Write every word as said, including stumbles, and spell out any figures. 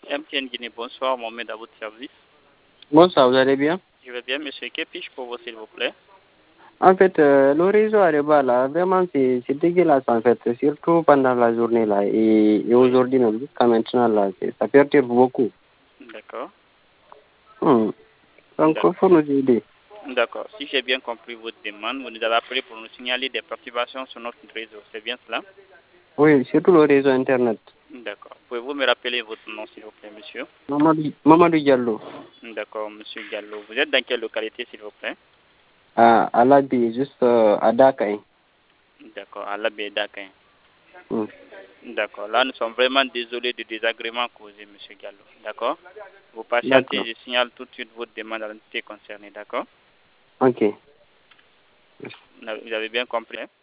M T N Guinée, bonsoir, Mohamed à votre service. Bonsoir, vous allez bien? Je vais bien, monsieur. Que puis-je pour vous, s'il vous plaît? En fait, euh, le réseau Areba, là, vraiment, c'est c'est dégueulasse, en fait, surtout pendant la journée, là, et, et aujourd'hui, même, jusqu'à maintenant, là, c'est- ça perturbe beaucoup. D'accord. Hmm. Donc, il faut nous aider. D'accord. Si j'ai bien compris votre demande, vous nous avez appelé pour nous signaler des perturbations sur notre réseau. C'est bien cela? Oui, surtout le réseau Internet. D'accord. Pouvez-vous me rappeler votre nom, s'il vous plaît, monsieur? Mamadou, Mamadou Diallo, D'accord, monsieur Gallo. Vous êtes dans quelle localité, s'il vous plaît? à, à l'Abi, juste euh, à Dakar. D'accord, à la baie d'Aquin. Hmm. D'accord. Là, nous sommes vraiment désolés du désagrément causé, monsieur Gallo. D'accord? Vous patientez, D'accord. je signale tout de suite votre demande à l'entité concernée. D'accord? Ok. Vous avez bien compris? Hein?